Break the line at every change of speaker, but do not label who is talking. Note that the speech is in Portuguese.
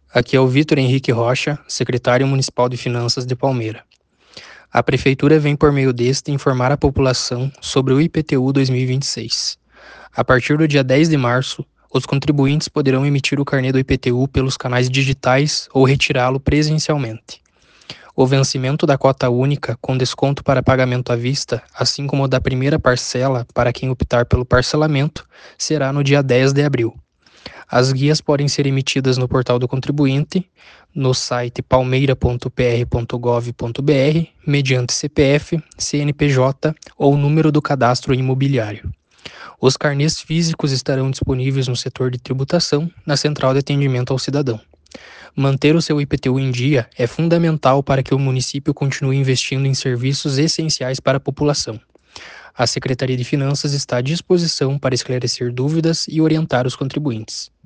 Aqui é o Vitor Henrique Rocha, secretário municipal de Finanças de Palmeira. A Prefeitura vem, por meio deste, informar a população sobre o IPTU 2026. A partir do dia 10 de março, os contribuintes poderão emitir o carnê do IPTU pelos canais digitais ou retirá-lo presencialmente. O vencimento da cota única, com desconto para pagamento à vista, assim como o da primeira parcela para quem optar pelo parcelamento, será no dia 10 de abril. As guias podem ser emitidas no portal do contribuinte, no site palmeira.pr.gov.br, mediante CPF, CNPJ ou número do cadastro imobiliário. Os carnês físicos estarão disponíveis no setor de tributação, na Central de Atendimento ao Cidadão. Manter o seu IPTU em dia é fundamental para que o município continue investindo em serviços essenciais para a população. A Secretaria de Finanças está à disposição para esclarecer dúvidas e orientar os contribuintes.